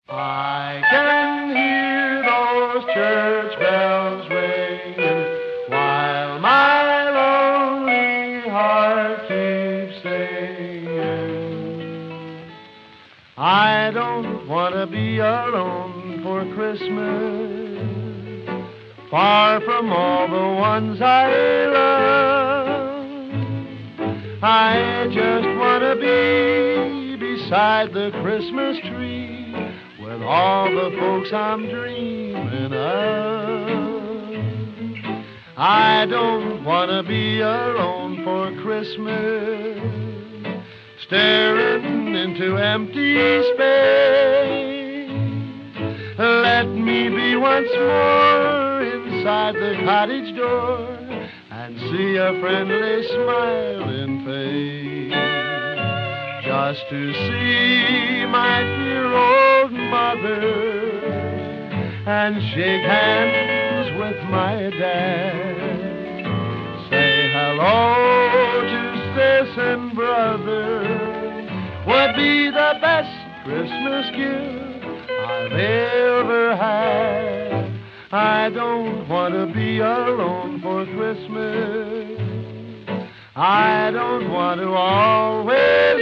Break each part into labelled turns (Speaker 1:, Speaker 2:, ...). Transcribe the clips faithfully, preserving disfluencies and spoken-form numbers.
Speaker 1: I can hear those church bells ringing while my lonely heart keeps singing. I don't want to be alone for Christmas, far from all the ones I love. I just want to be beside the Christmas tree with all the folks I'm dreaming of. I don't want to be alone for Christmas, staring into empty space. Let me be once more inside the cottage door and see a friendly smiling face, just to see my dear old mother and shake hands with my dad. Say hello to sis and brother would be the best Christmas gift I've ever had. I don't want to be alone for Christmas. I don't want to always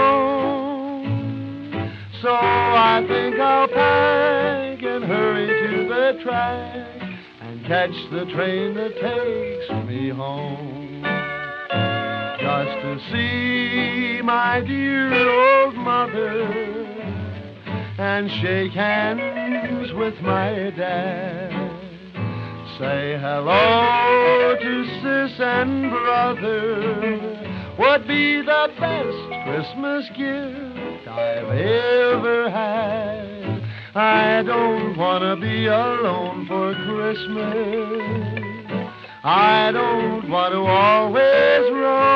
Speaker 1: roam. So I think I'll pack and hurry to the track and catch the train that takes me home, just to see my dear old mother and shake hands with my dad. Say hello to sis and brother would be the best Christmas gift I've ever had. I don't want to be alone for Christmas. I don't want to always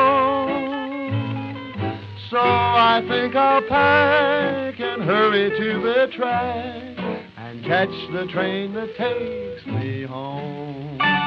Speaker 1: roam. So I think I'll pack and hurry to the track and catch the train that takes me home.